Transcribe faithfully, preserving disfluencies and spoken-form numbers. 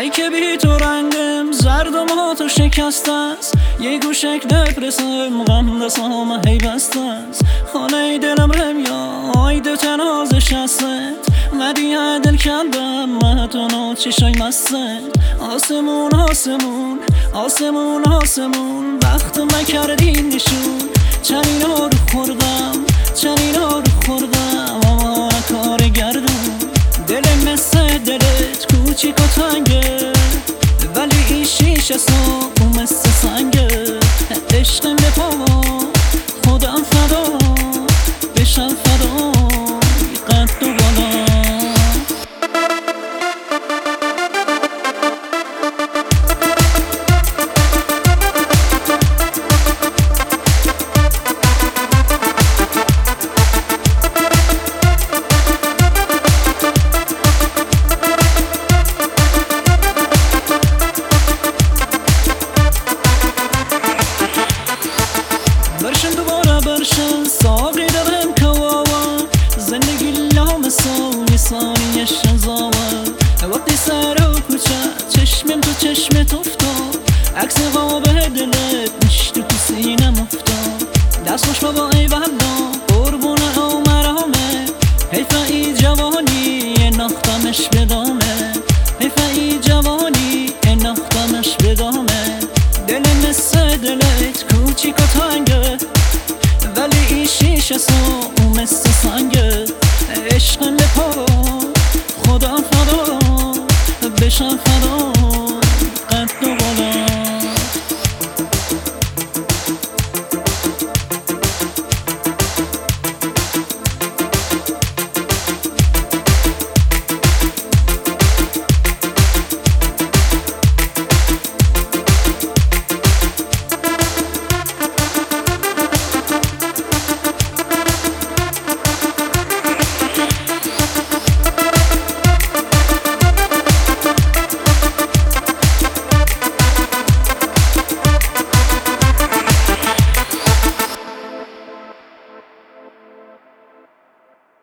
ای که بی تو رنگم زرد و ماتو شکست است، یه گوشک نپرسم غم دستام هی بسته است. خانه دلم رم یا آیده تنازش هست، مدیه دل کندم مهتونو چشای مسته. آسمون آسمون آسمون آسمون وقت من کردین نشون، چنینا رو خوردم چنینا رو خوردم اما کار گردون. دل مثل دلت کوچیک و تنگه، ولی این شیشه سو او مثل سنگه. عشقم به پا خودم فدا بشم فدا قد و بالا. برشن دوباره برشن ساقی دارم کواوا، زندگی لام ساوی سانی شنزاوا. وقتی سر و کوچه چشمم تو چشمت افتاد، عکس قاب دلت نشت تو سینم افتاد. دست خوش بابا ای والله قربون عمرامه، حیفه ای جوانی ناختمش بدامه، حیفه ای جوانی ناختمش بدامه. دل مثل دلت کوچیک و تنگه، ولی این شیشه سو او مثل سنگه. عشقم به پا خودم فدا بشم فدا